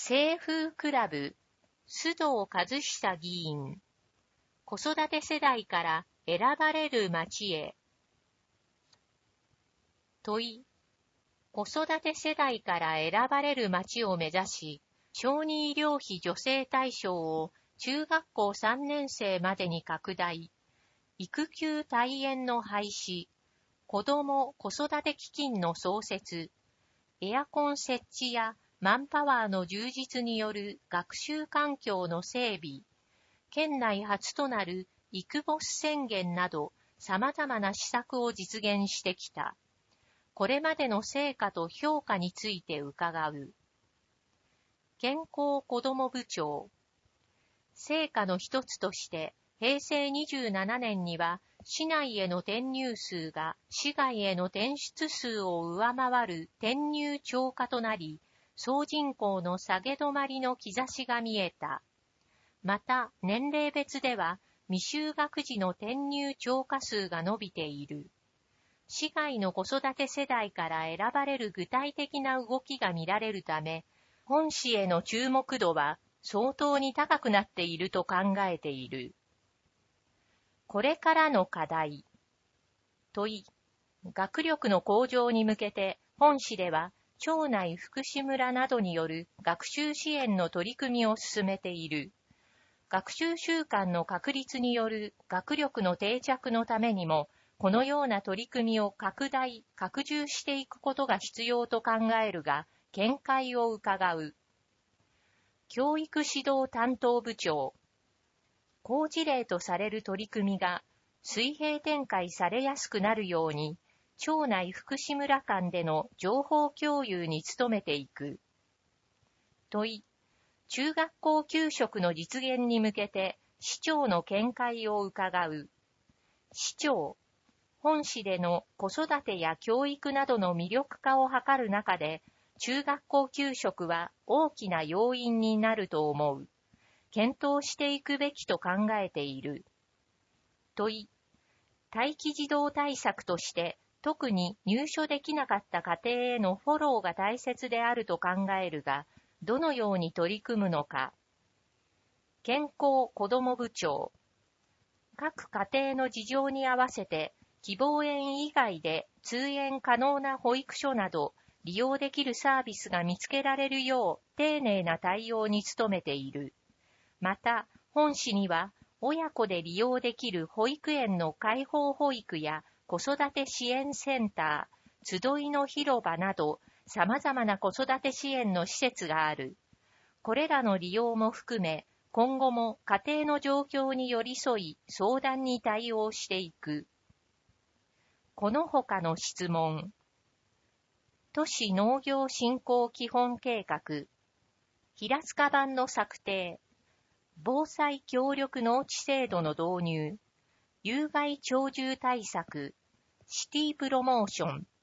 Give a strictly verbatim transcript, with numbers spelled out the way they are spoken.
清風クラブ、須藤和久議員。子育て世代から選ばれる町へ。問い。子育て世代から選ばれる町を目指し、小児医療費助成対象を中学校さんねん生までに拡大。育休退園の廃止。子ども・子育て基金の創設。エアコン設置やマンパワーの充実による学習環境の整備。県内初となるイクボス宣言など様々な施策を実現してきた。これまでの成果と評価について伺う。健康子ども部長。成果の一つとして、へいせいにじゅうななねんには、市内への転入数が市外への転出数を上回る転入超過となり、総人口の下げ止まりの兆しが見えた。また、年齢別では、未就学児の転入超過数が伸びている。市外の子育て世代から選ばれる具体的な動きが見られるため、本市への注目度は相当に高くなっていると考えている。これからの課題。問い。学力の向上に向けて、本市では、町内福祉村などによる学習支援の取り組みを進めている。学習習慣の確立による学力の定着のためにも、このような取り組みを拡大、拡充していくことが必要と考えるが、見解を伺う。教育指導担当部長。好事例とされる取り組みが水平展開されやすくなるように、町内福祉村間での情報共有に努めていく。問い。中学校給食の実現に向けて市長の見解を伺う。市長。本市での子育てや教育などの魅力化を図る中で、中学校給食は大きな要因になると思う。検討していくべきと考えている。問い。待機児童対策として、特に入所できなかった家庭へのフォローが大切であると考えるが、どのように取り組むのか。健康子ども部長。各家庭の事情に合わせて、希望園以外で通園可能な保育所など、利用できるサービスが見つけられるよう、丁寧な対応に努めている。また、本市には、親子で利用できる保育園の開放保育や子育て支援センター、集いの広場など、様々な子育て支援の施設がある。これらの利用も含め、今後も家庭の状況に寄り添い、相談に対応していく。この他の質問。都市農業振興基本計画。平塚版の策定。防災協力農地制度の導入。有害鳥獣対策。シティプロモーション。